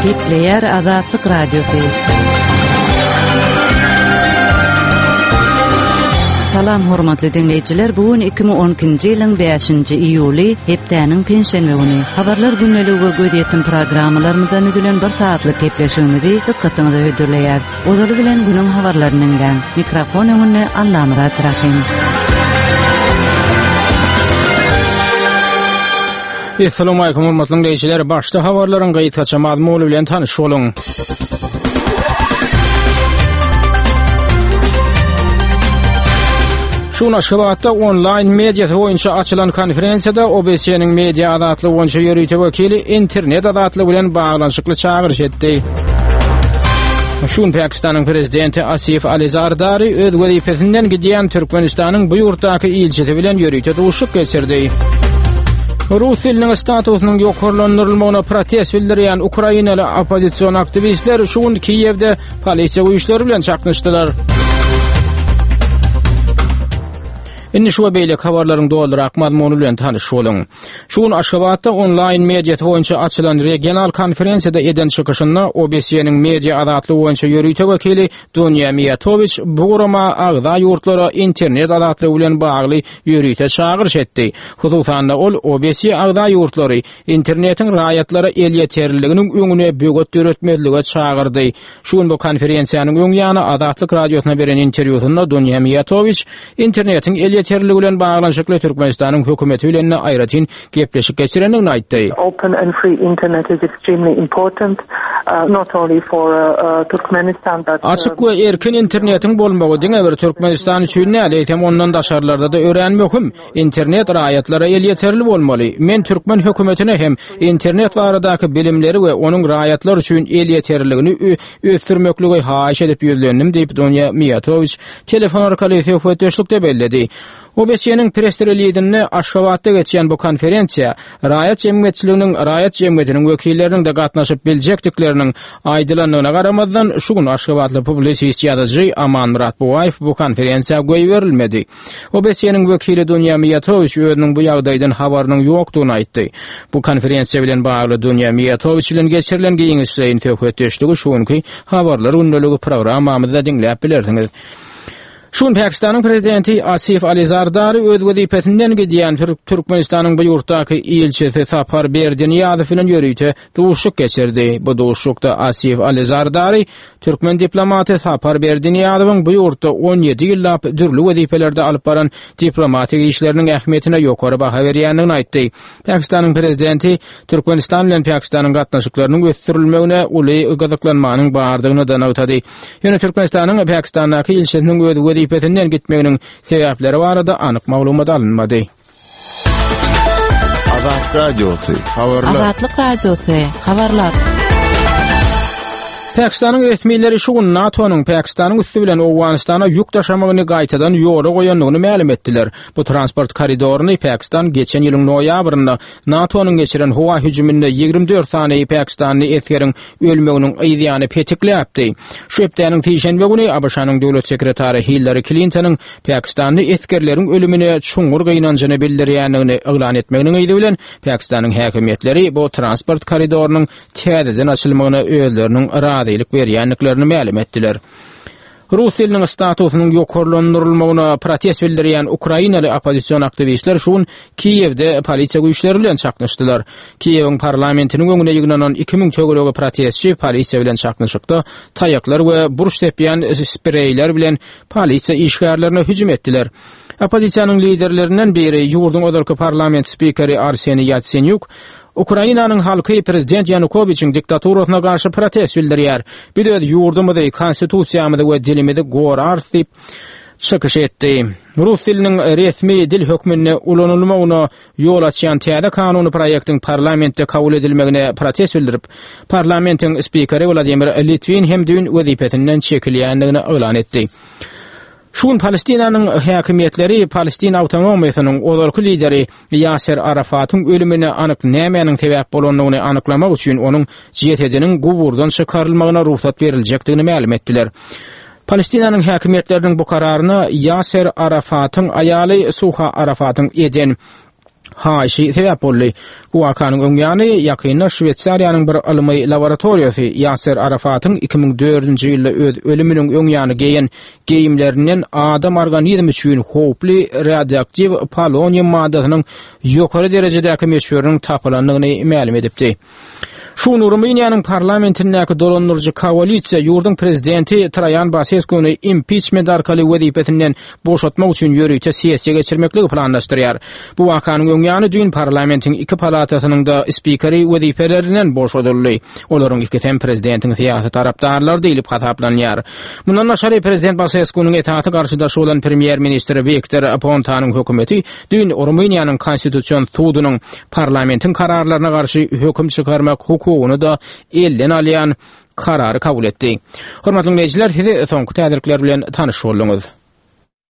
Gepleyer Azatlyk Radiosu. Salam hormatly dinleyijiler, bugün 2012-nji ýylyň 5-nji iýuly, hepdäniň penşenbe güni. Habarlar günneligi gödýetdim programmalarymyzdan ödülen 1 saatlyk gepleşigimizi dikkatiňize ödülýärys. Ozaly bilen günüň habarlarynyň mikrofon öňünde Allamrat Rahim. Assalamu alaykum hormatly dinleyijiler, başda habarlaryň gaýtgaça mazmuny bilen tanyş boluň. Şun Aşgabatda online media boýunça açylan konferensiýada OBS-niň media azatlygy boýunça ýörüýte wekili internet azatlygy bilen baglanşykly çağırış etdi. Şun Pakistanyň prezidenti Asif Ali Zardari öz wezifesinden gidýän Türkmenistanyň bu ýurtdaky ilçesi bilen ýörüýte duşuk geçirdi. Rus diliniň statusynyň ýokarlandyrylmagyna protest bildirýän Ukrainaly opozisiýon aktivistler şuň Kiýewde polisiýa güýçleri bilen çaknyşdylar. Indi şu beýle habarlaryň doldurak mazmuny bilen tanyş boluň. Şuň Aşgabatda online media boýunça açylan regional konferensiýada eden çykyşynda OBS-niň media azatlygy boýunça ýörüýte wekili Dunya Miyatoviç bu gurama agda ýurtlara internet azatlygy bilen bagly ýörüýte çağırış etdi. Hususan ol OBS agda ýurtlary internetiň raýatlary el ýeterliginiň öňüne böget döretmezlige çağırdy. Şuň bu konferensiýanyň öň ýany Azatlyk radiosyna beren interwýusynda Dunya Miyatoviç internetiň el ýeterligi bilen baglanşykly Türkmenistanyň hökümeti bilen aýratyn gepleşik geçirenini aýtdy. Open and free internet is extremely important, not only for Turkmenistan but açyk we erkin internetiň bolmagy diňe bir Türkmenistan üçin näle hem ondan daşarlarda da öğrenmekim. İnternet raýatlary el ýeterli bolmaly. Men Türkmen hökümetine hem internet baradaky bilimleri we onuň raýatlar üçin el ýeterligini ösdürmekligi haýyş edip ýölendim diýip Dunya Miyatoviç telefon arkaly söhbetdeşlikde belledi. OBS-niň press-relizinde Aşgabatda geçýän bu konferensiýa raýat jemgyýetçiliginiň raýat jemgyýetiniň wekilleriniň de gatnaşyp biljekdikleriniň aýdylanlygyna garamazdan şu gün Aşgabatly publisist ýazyjy Aman Murat Bugaýew bu konferensiýa goý berilmedi. OBS-niň wekili Dunya Miyatoviç özüniň bu ýagdaýdan habarynyň ýokdugyny aýtdy. Bu konferensiýa bilen bagly Dunya Miyatoviç bilen geçirilen giňişleýin töhfetdeşligi şuňky habarlar günneligi programmamyzda diňläp bilersiňiz. Şun Pakistanyň prezidenti Asif Ali Zardari öz wezifesinden gidýän Türkmenistanyň bu ýurtdaky ilçesi Sapar Berdiňýazow bilen ýörüýte duşuk geçirdi. Bu duşukda Asif Ali Zardari Türkmen diplomaty Sapar Berdiňýazowyň bu ýurtda 17 ýyllap dürli wezifelerde alyp baran diplomatik işleriniň ähmiýetine ýokary baha berýändigini aýtdy. Pakistanyň prezidenti Türkmenistan bilen Pakistanyň gatnaşyklarynyň ösdürilmegine uly gazaklanmanyň bardygyny da aýtdy. Ýöne Türkmenistanyň Pakistandaky ilçesiniň öz wezifesinden gitmeginiň sebäpleri barada anyk maglumat alınmady. Azatlyk radiosu, habarlar. Azatlyk radiosu, habarlar. Pakistanyň resmiýetleri şu gün NATO'nyň Pakistanyň üstü bilen Awganistana ýük taşamagyny gaýtadan ýola goýanlygyny ma'lum etdiler. Bu transport koridoruny Pakistan geçen ýylyň noýabrynda NATO'nyň geçiren howa hüjüminde 24 sany Pakistanly eskeriň ölmeginiň ýa-ni petikläpdi. Şu hepdäniň fiýşenbe güni ABŞ-nyň döwlet sekretary Hillary Clinton'yň Pakistanly eskerleriň ölümine çuňur gynanjyny bildirýändigini eglan etmeginiň ýyly bilen Pakistanyň häkimetleri bu transport koridorunyň täzeden açylmagyna özleriniň ýylyk berýänliklerini ma'lum etdiler. Rus diliniň statusynyň ýokarlandyrylmagyna protest bildirýän Ukrainaly opozisiýon aktivistler şuň Kiýewde polisiýa güýçleri bilen çaknyşdylar. Kiýewiň parlamentiniň öňüne ýygnanan 2000 çögeregi protestçi polisiýa bilen çaknyşykda taýaklar we buruş tepýän spreyler bilen polisiýa işgärlerine hüjüm etdiler. Opozisiýanyň liderlerinden biri ýurduň odarky parlament spikeri Arseniy Yatsenyuk Ukrainanyň halky prezident Yanukovyçyň diktatorasyna garşy protest bildirýär. Bir de ýurdumyzy, konstitusiýamyzy we dilimizi gorar diýip çykyş etdi. Rus diliniň resmi dil hökmüne ulanylmagyna ýol açýan täze kanuny proýektiň parlamentde kabul edilmegine protest bildirip, parlamentiň spikeri Vladimir Litvin hem dün wezifesinden çekilýändigini elan etdi. Şun Palestinanyň häkimetleri Palestin awtonomiýasynyň odarky lideri Yasser Arafatyň ölümine anyk nämenin sebäp bolanlygyny anyklamak üçin onuň JTD'niň guburdan çykarylmagyna ruhsat beriljekdigini ma'lum etdiler. Palestinanyň häkimetleriniň bu kararyny Yasser Arafatyň aýaly Suha Arafatyň eden haýşy sebäp boldy. Bu wakanyň öňýany ýakynda Şwetsariýanyň bir alymy laboratoriýasy Yaser Arafatyň 2004-nji ýylda öz ölüminiň öňýany geýen geyimlerinden adam organizmi üçin howply radioaktiv polonium maddasynyň ýokary derejedäki meşhuryň tapylandygyny ma'lum edipdi. Şu Rumyniýanyň parlamentindäki dolandyrjy koalisiýa ýurdun prezidenti Trajan Basescuny impeachment arkaly wezipetinden boşatmak üçin ýörükçe sessiýa geçirmekligi planlaşdyrýar. Bu wakanyň öňýany dün parlamentiň iki palatasynyň da spikeri wezifelerinden boşadyldy. Olaryň ikisi prezidentiň syýasy tarapdarlary diýilip hataplanýar. Mundan başary prezident Basescunyň etaty garşydaşy bolan premier ministri Viktor Pontanyň hökümeti dün Rumyniýanyň konstitusiýon sudunyň parlamentiň kararlaryna garşy höküm çykarmak hukugunu da elden alýan karary kabul etdi. Hormatly dinleýijiler, heze soňky täzelikler bilen tanyş boldunuz.